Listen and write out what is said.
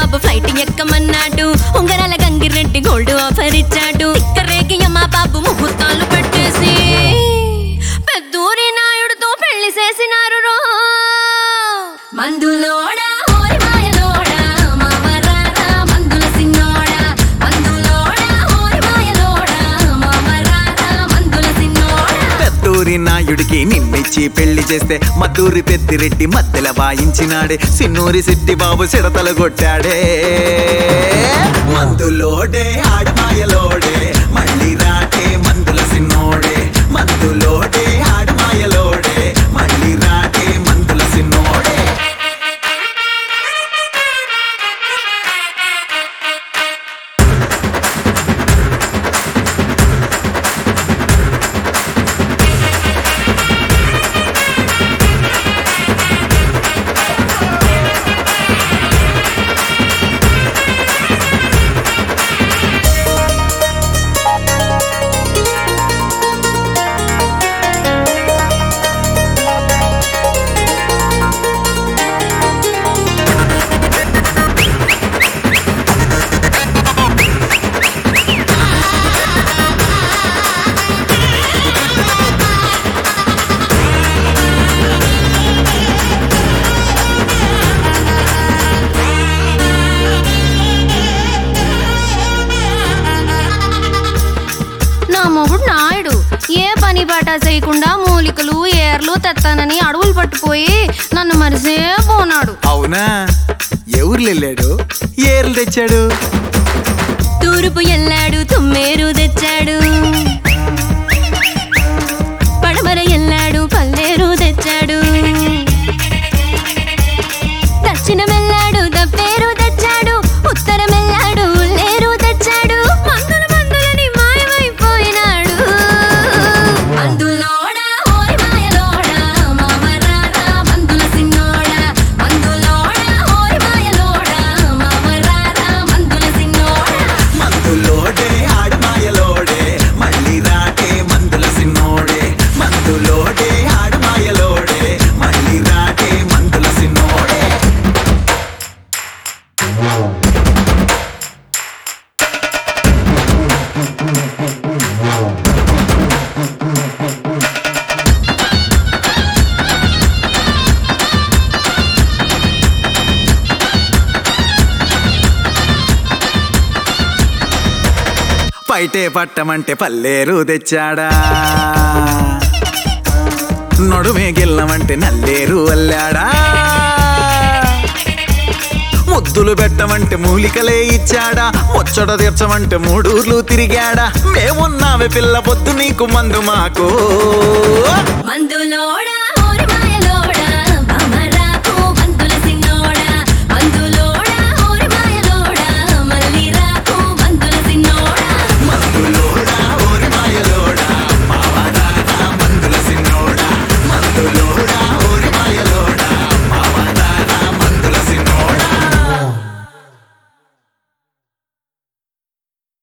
బాబు flight ఎక్కమన్నాడు. ఉంగరాల Gangireddy gold offer ఇచ్చాడు. రేగి అమ్మ బాబు ముహూర్తాలు పెట్టేసి పెద్దూరి నాయుడుతో పెళ్లి చేసినారు రో. మందులోడా నాయుడికి నిన్నిచ్చి పెళ్లి చేస్తే మద్దూరి పెద్దిరెడ్డి మద్దెల వాయించినాడే. సిన్నూరి సిట్టి బాబు సిడతలు కొట్టాడే. మందులోడే ఆడమాయలోడే మళ్ళీ రాటే మందుల సిన్నోడే. మందులోడే ఆడమాయలోడే మళ్ళీ రాటే మందుల సిన్నోడే. మొగుడు నాయుడు ఏ పని పాట చేయకుండా మూలికలు ఏర్లు తెత్తానని అడవులు పట్టుపోయి నన్ను మరిసే పోనాడు. అవునా? ఎవరు వెళ్ళాడు? ఏర్లు తెచ్చాడు. తూర్పు ఎల్లాడు తుమ్మేరు తెచ్చాడు. పడమర ఎల్లాడు పల్లేరు తెచ్చాడు. దక్షిణం ఎల్లాడు దప్పేరు తెచ్చాడు. ఉత్తరం ఎల్లాడు లేరు తెచ్చాడు. పైటే పట్టమంటే పల్లేరు తెచ్చాడా. నడుమే గెల్లమంటే నల్లేరు అల్లాడా. ముద్దులు పెట్టమంటే మూలికలే ఇచ్చాడా. ముచ్చట తీర్చమంటే మూడూర్లు తిరిగాడా. మేమున్నావే పిల్ల పొద్దు నీకు మందు మాకు. మందులోడా